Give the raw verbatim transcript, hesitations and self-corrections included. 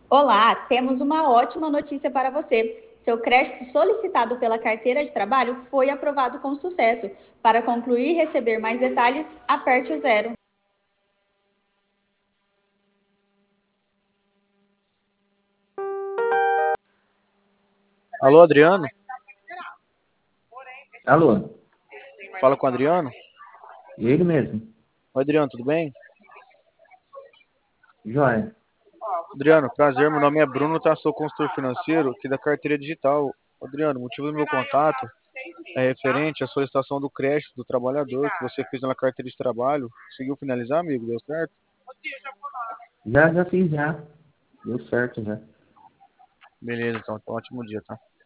Olá, temos uma ótima notícia para você. Seu crédito solicitado pela carteira de trabalho foi aprovado com sucesso. Para concluir e receber mais detalhes, aperte o zero. Alô, Adriano? Alô, Fala com o Adriano? ele mesmo. Oi, Adriano, tudo bem? Joia. Adriano, prazer, meu nome é Bruno, tá? Sou consultor financeiro aqui da carteira digital. Adriano, o motivo do meu contato é referente à solicitação do crédito do trabalhador que você fez na carteira de trabalho. Conseguiu finalizar, amigo? Deu certo? Já, já fiz, já. Deu certo, já. Beleza, então, então ótimo dia, tá?